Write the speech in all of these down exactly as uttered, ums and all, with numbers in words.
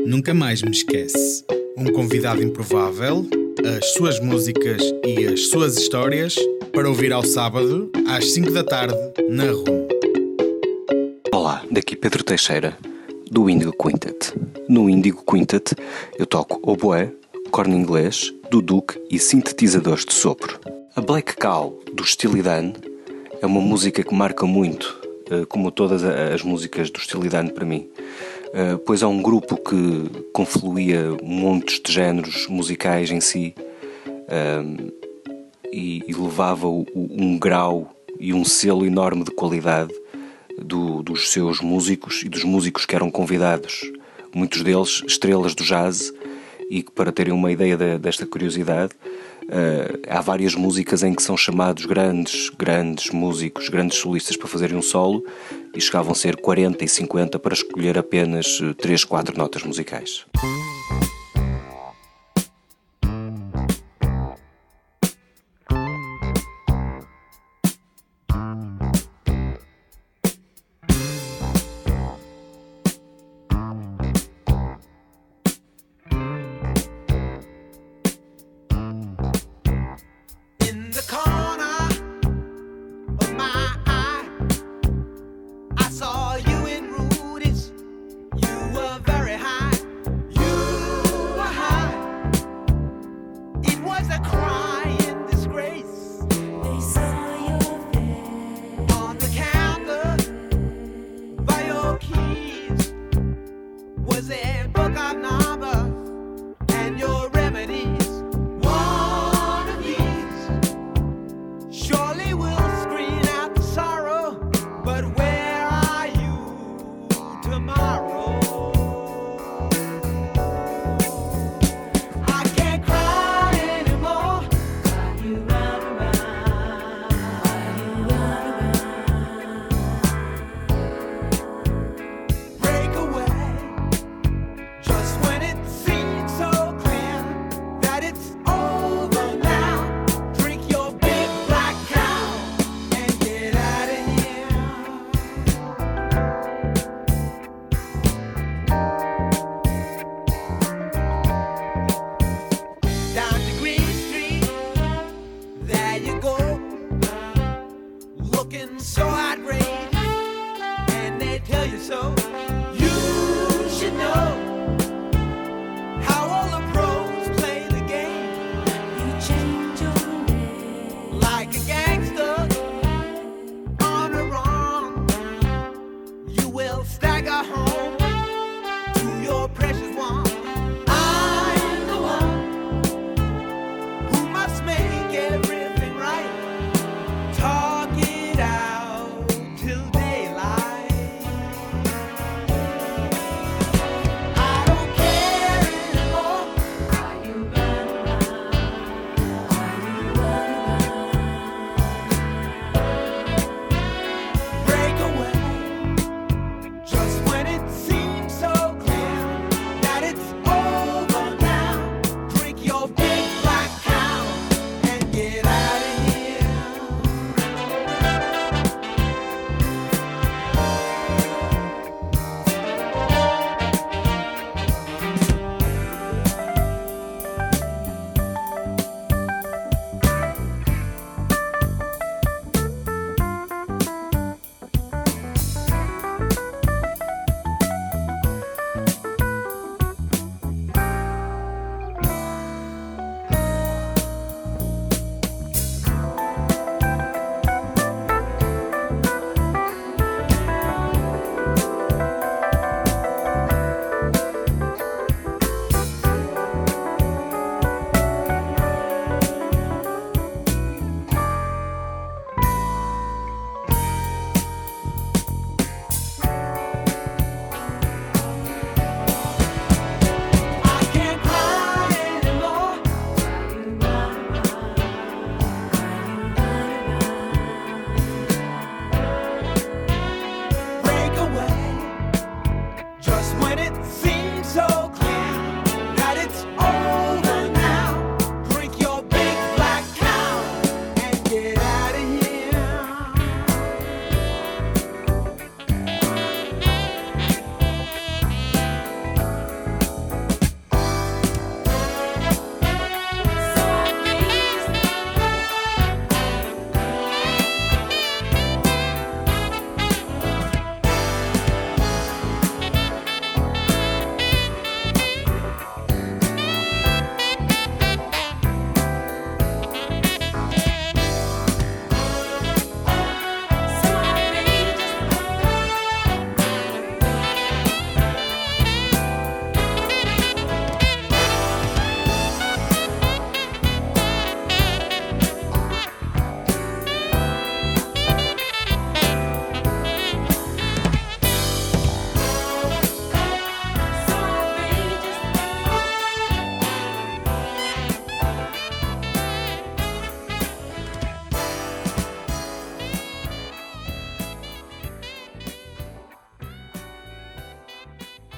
Nunca Mais Me Esquece. Um convidado improvável, as suas músicas e as suas histórias para ouvir ao sábado, às cinco da tarde, na R U M. Olá, daqui Pedro Teixeira, do Índigo Quintet. No Índigo Quintet eu toco oboé, corno inglês, duduk e sintetizadores de sopro. A Black Cow, do Steely Dan, é uma música que marca muito, como todas as músicas do Steely Dan para mim, pois é um grupo que confluía montes de géneros musicais em si e levava um grau e um selo enorme de qualidade do, dos seus músicos e dos músicos que eram convidados, muitos deles estrelas do jazz. E que, para terem uma ideia de, desta curiosidade, uh, há várias músicas em que são chamados grandes, grandes músicos, grandes solistas para fazerem um solo, e chegavam a ser quarenta e cinquenta para escolher apenas três, quatro notas musicais. See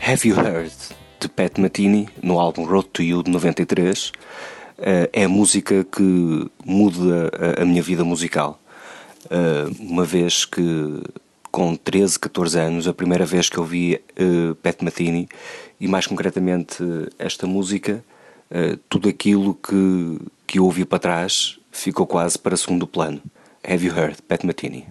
Have You Heard, de Pat Metheny, no álbum Road to You de noventa e três, é a música que muda a minha vida musical. Uma vez que, com treze, catorze anos, a primeira vez que eu vi Pat Metheny, e mais concretamente esta música, tudo aquilo que, que eu ouvi para trás ficou quase para segundo plano. Have You Heard, Pat Metheny.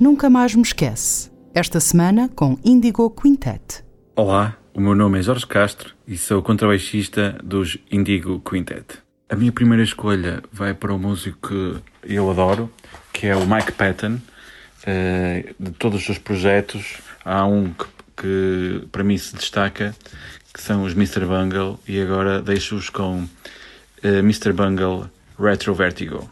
Nunca Mais Me Esquece. Esta semana com Indigo Quintet. Olá, o meu nome é Jorge Castro e sou contrabaixista dos Indigo Quintet. A minha primeira escolha vai para um músico que eu adoro, que é o Mike Patton. De todos os seus projetos, há um que, que para mim se destaca, que são os mister Bungle, e agora deixo-os com uh, mister Bungle Retro Vertigo.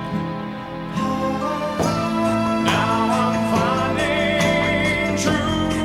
True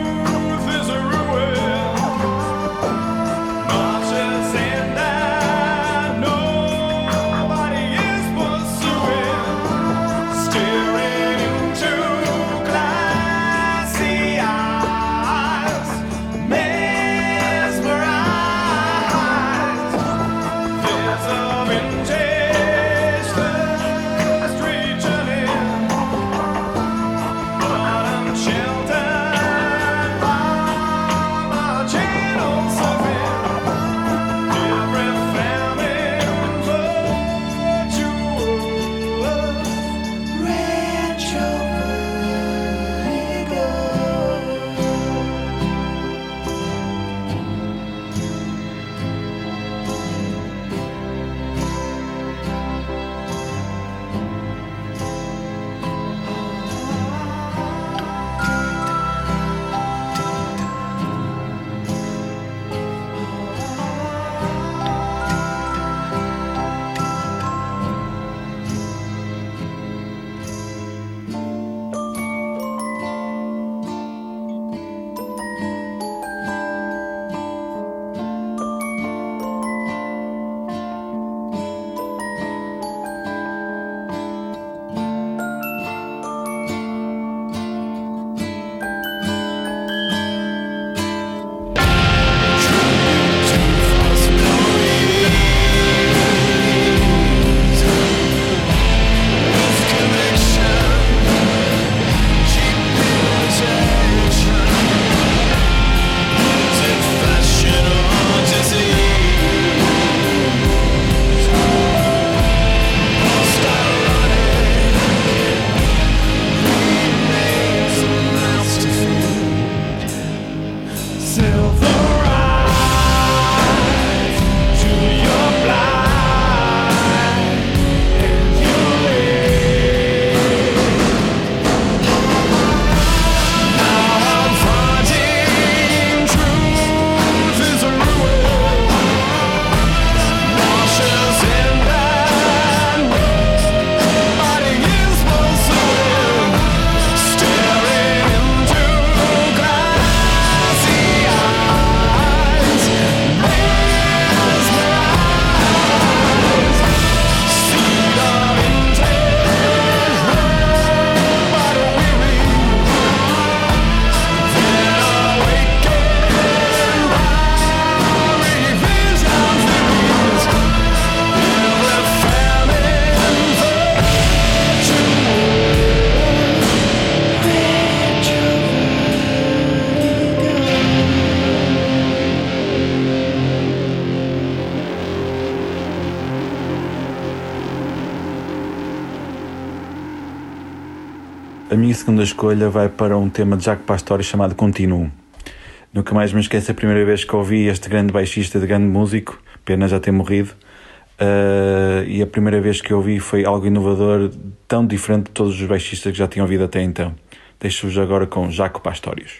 minha segunda escolha vai para um tema de Jaco Pastorius chamado Continuo. Nunca mais me esqueço a primeira vez que ouvi este grande baixista, de grande músico, pena já ter morrido, uh, e a primeira vez que eu ouvi foi algo inovador, tão diferente de todos os baixistas que já tinham ouvido até então. Deixo-vos agora com Jaco Pastorius.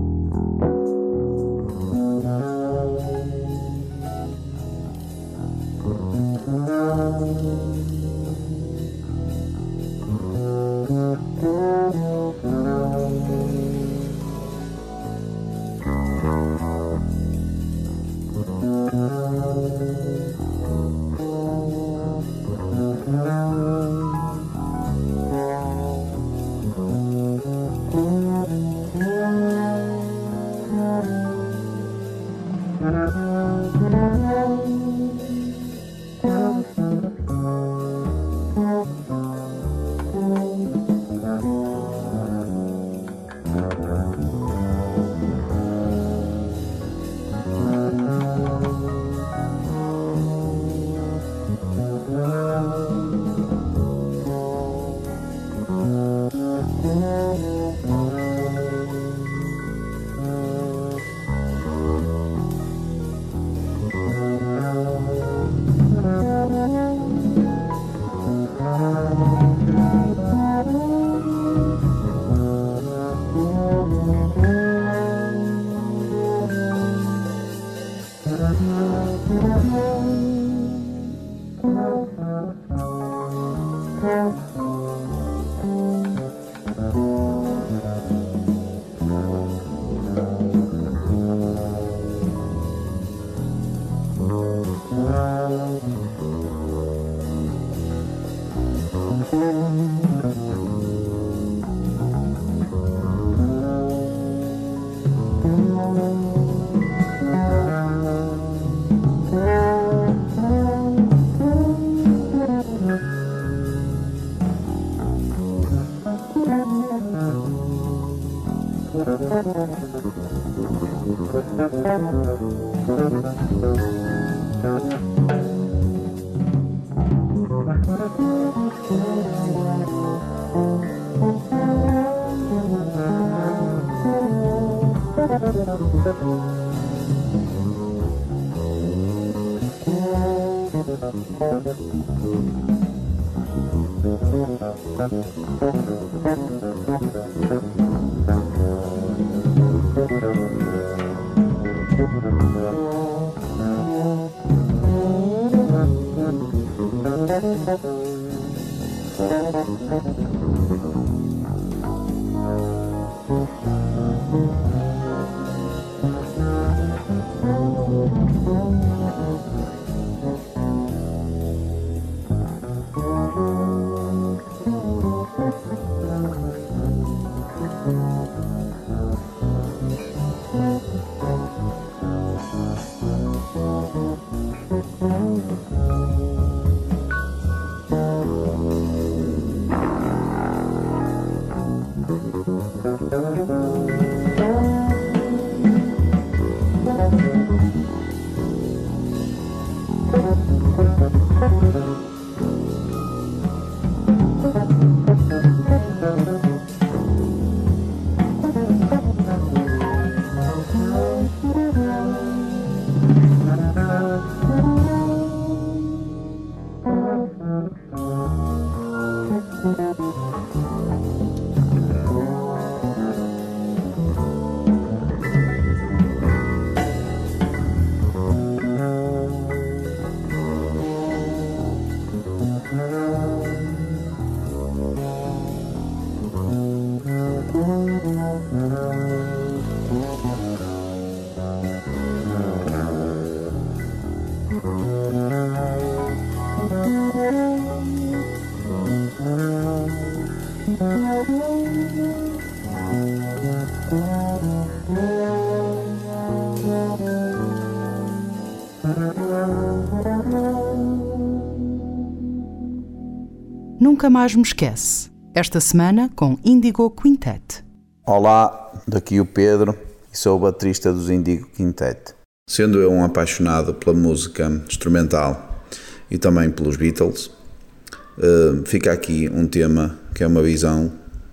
Nunca mais me esquece. Esta semana com Indigo Quintet. Olá, daqui o Pedro e sou o baterista dos Indigo Quintet. Sendo eu um apaixonado pela música instrumental e também pelos Beatles, fica aqui um tema que é uma visão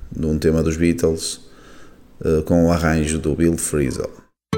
de um tema dos Beatles, com o arranjo do Bill Frisell.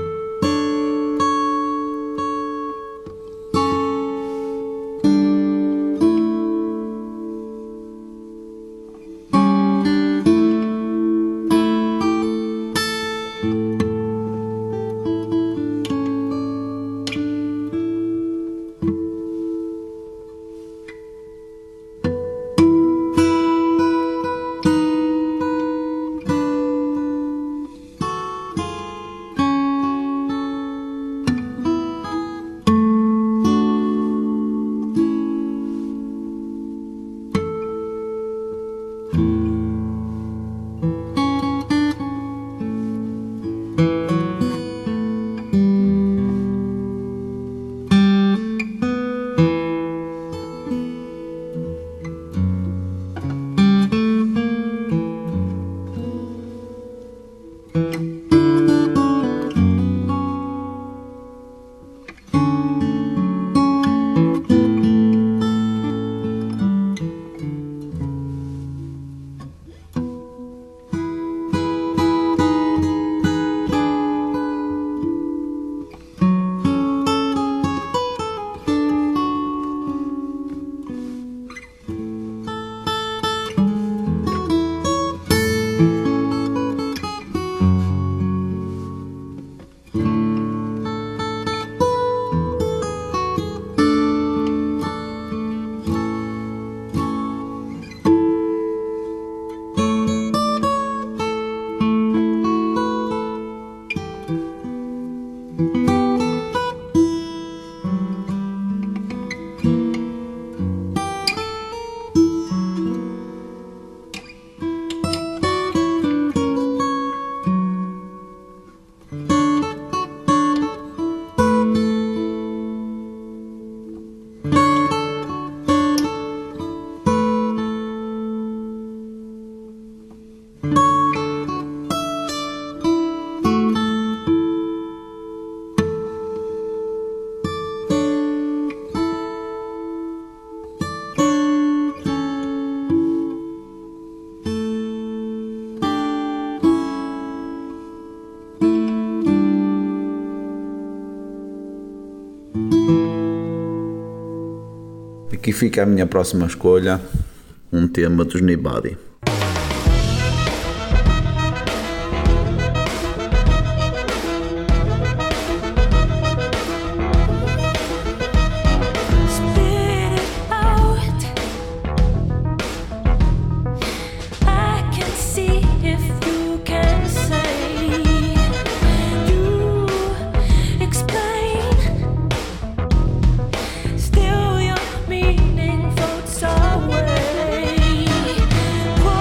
Aqui fica a minha próxima escolha, um tema dos Nobody. Put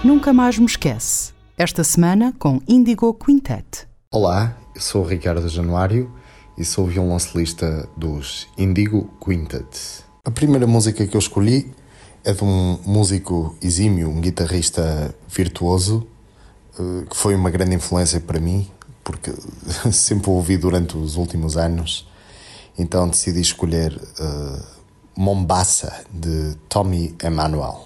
Nunca Mais Me Esquece. Esta semana com Indigo Quintet. Olá, eu sou o Ricardo Januário e sou violoncelista dos Indigo Quintet. A primeira música que eu escolhi é de um músico exímio, um guitarrista virtuoso, que foi uma grande influência para mim, porque sempre o ouvi durante os últimos anos. Então decidi escolher uh, Mombasa, de Tommy Emmanuel.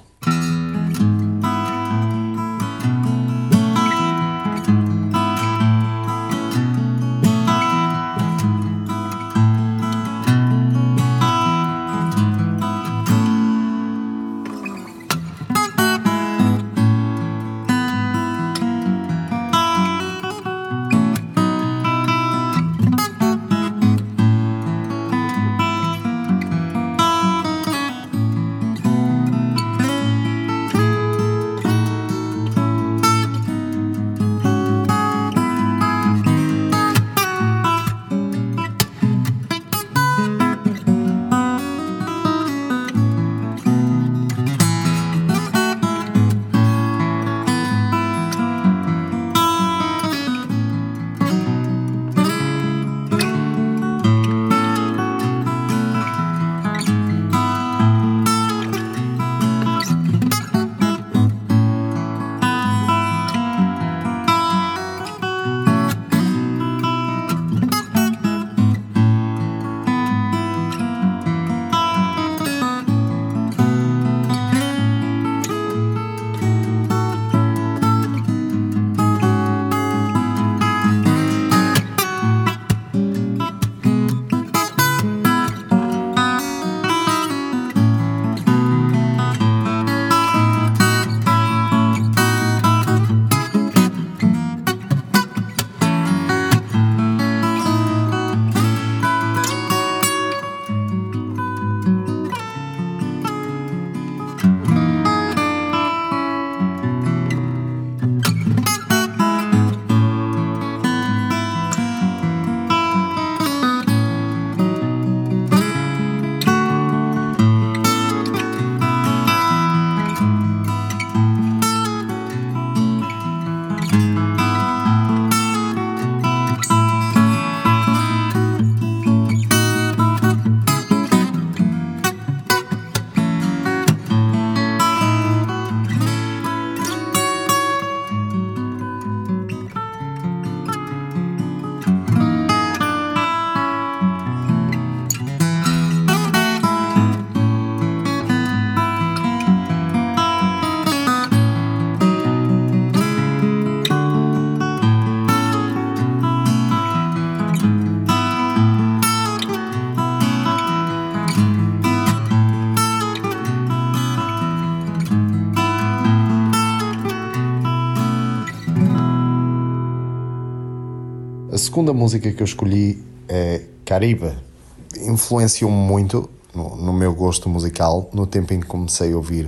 A segunda música que eu escolhi é Caribe. Influenciou-me muito no, no meu gosto musical no tempo em que comecei a ouvir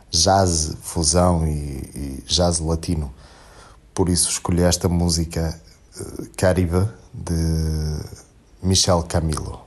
jazz, fusão e, e jazz latino. Por isso escolhi esta música Caribe, de Michel Camilo.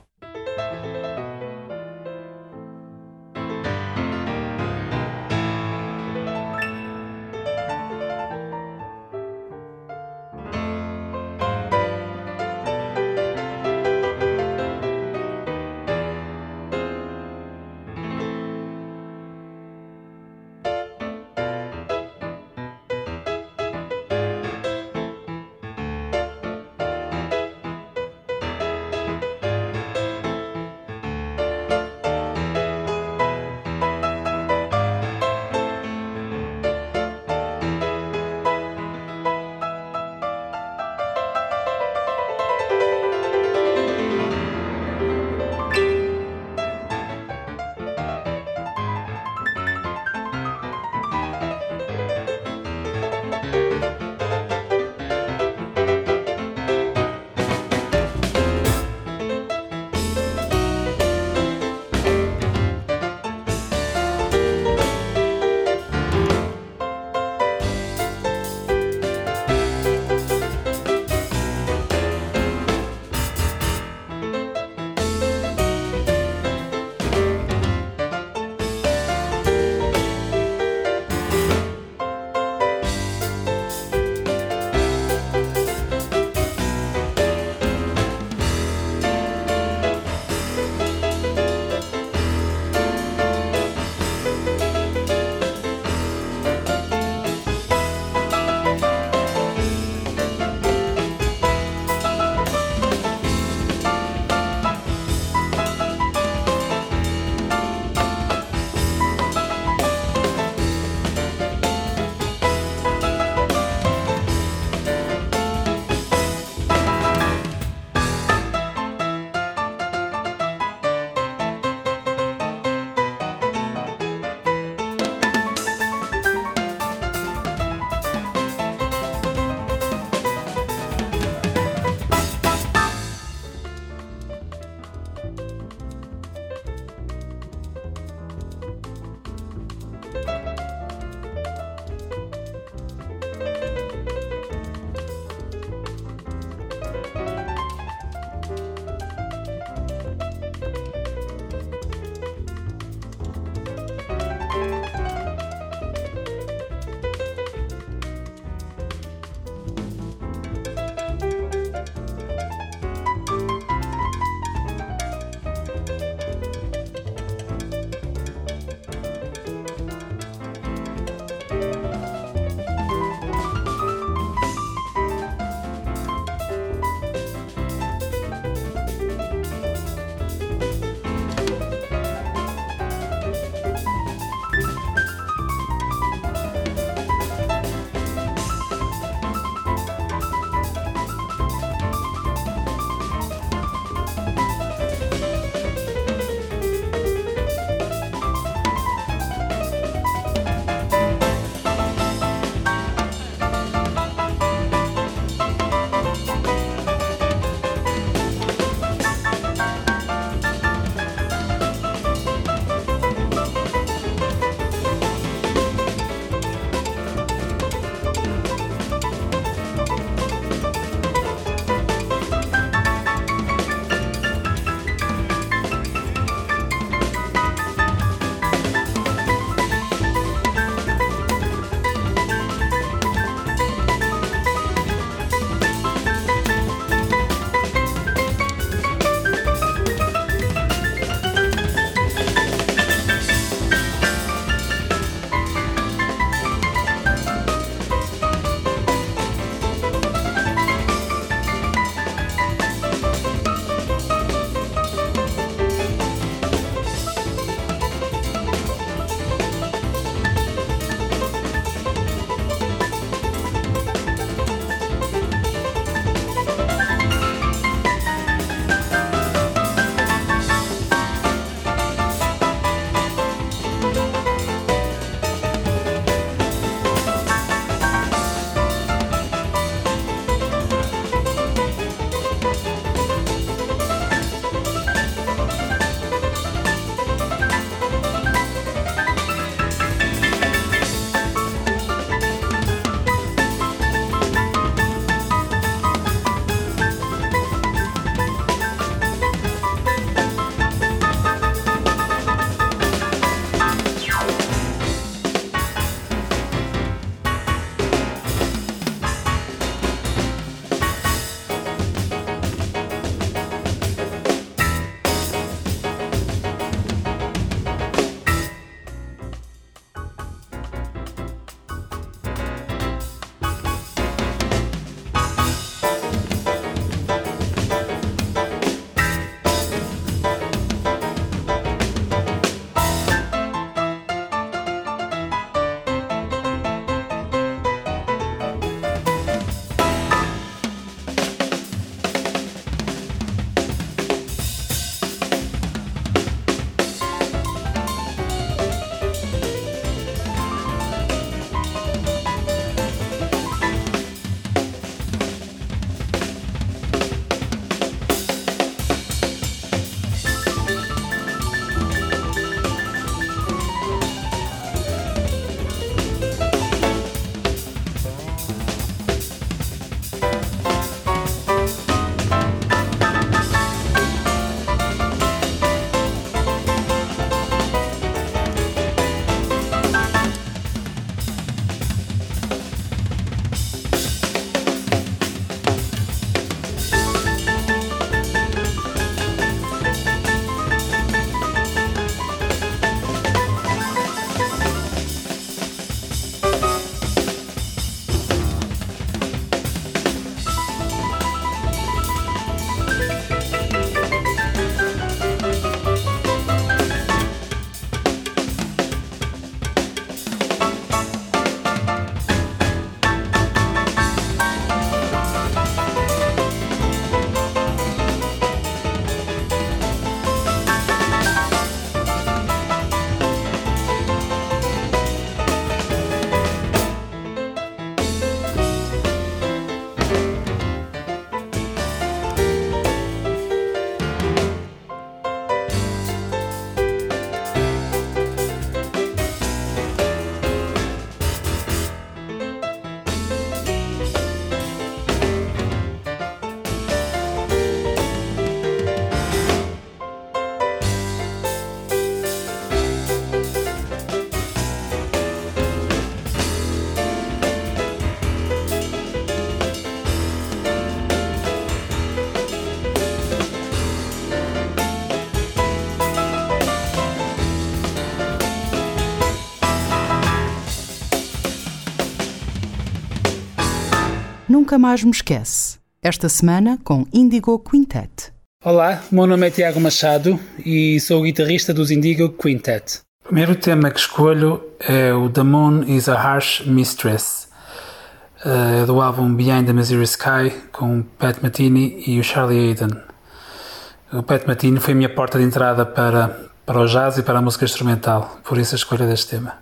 Nunca Mais Me Esquece. Esta semana com Indigo Quintet. Olá, meu nome é Tiago Machado e sou o guitarrista dos Indigo Quintet. O primeiro tema que escolho é o The Moon is a Harsh Mistress, uh, do álbum Behind the Missouri Sky, com o Pat Metheny e o Charlie Haden. O Pat Metheny foi a minha porta de entrada para, para o jazz e para a música instrumental, por isso a escolha deste tema.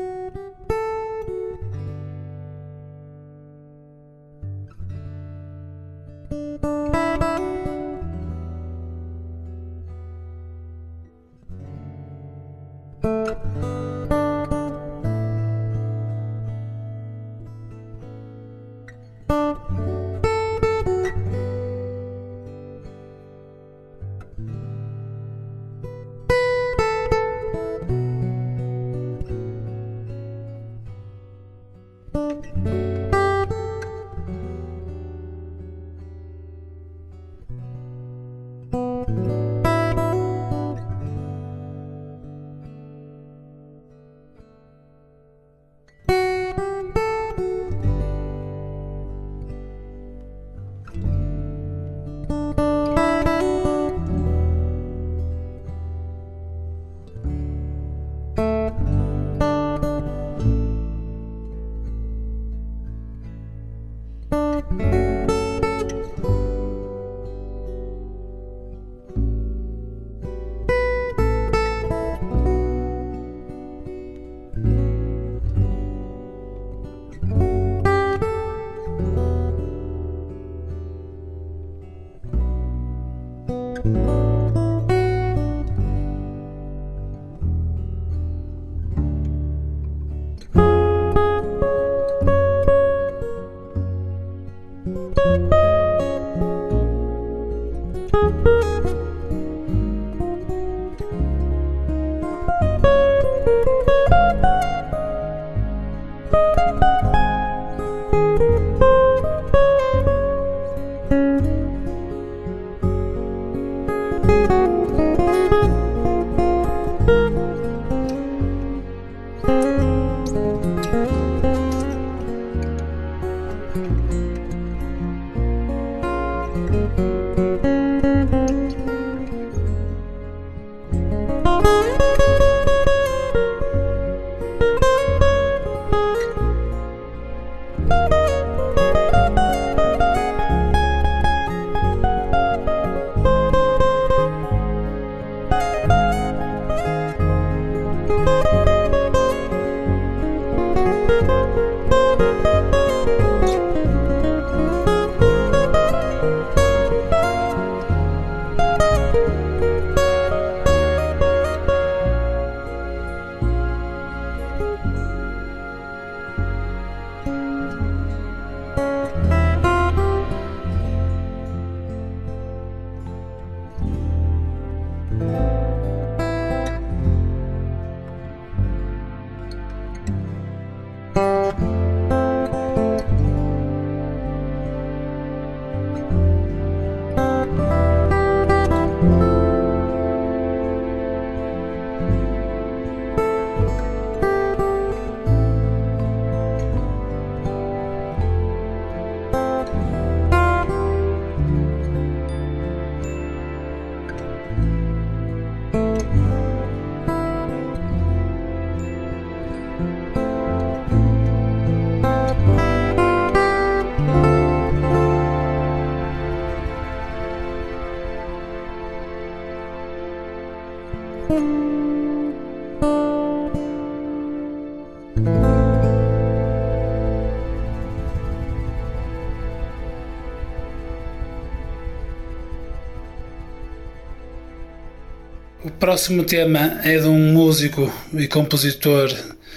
O próximo tema é de um músico e compositor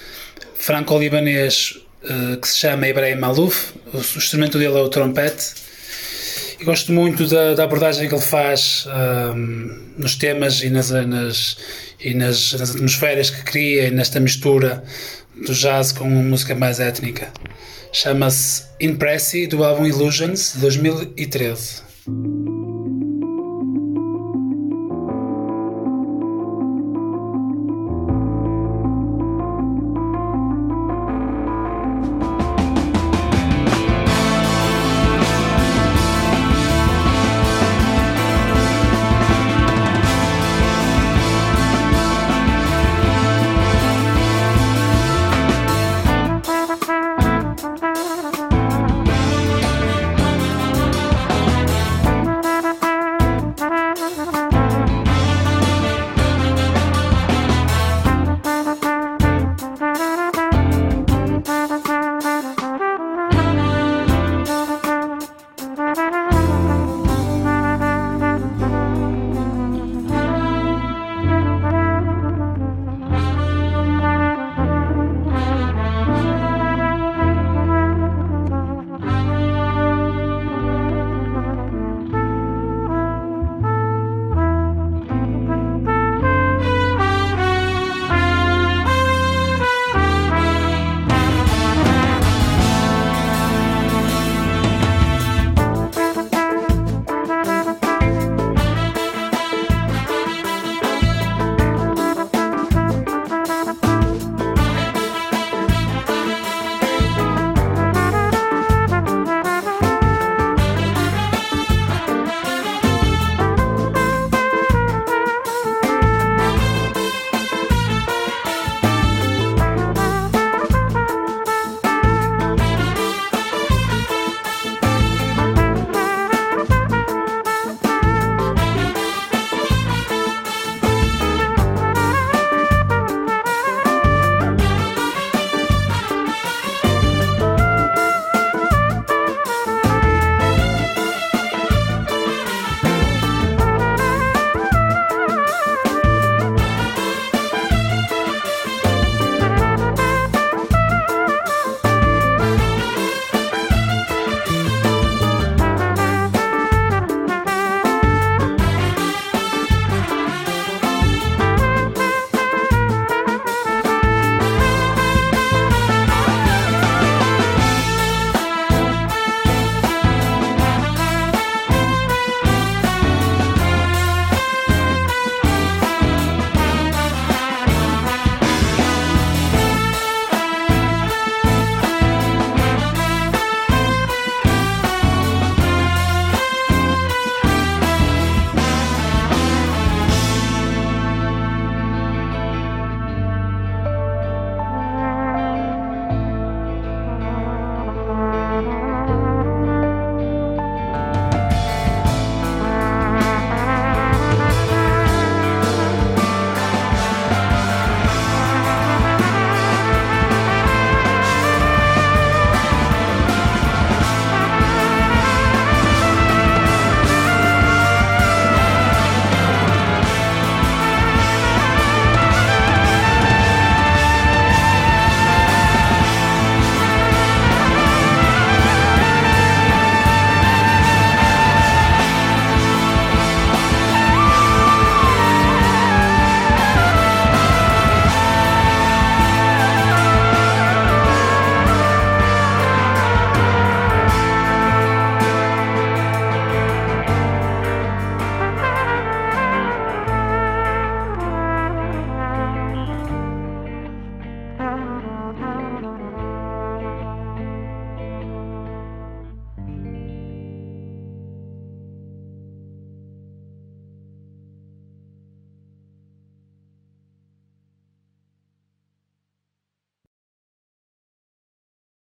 franco-libanês uh, que se chama Ibrahim Malouf. O, o instrumento dele é o trompete. E gosto muito da, da abordagem que ele faz um, nos temas e, nas, nas, e nas, nas atmosferas que cria, e nesta mistura do jazz com uma música mais étnica. Chama-se Impressi, do álbum Illusions, de dois mil e treze.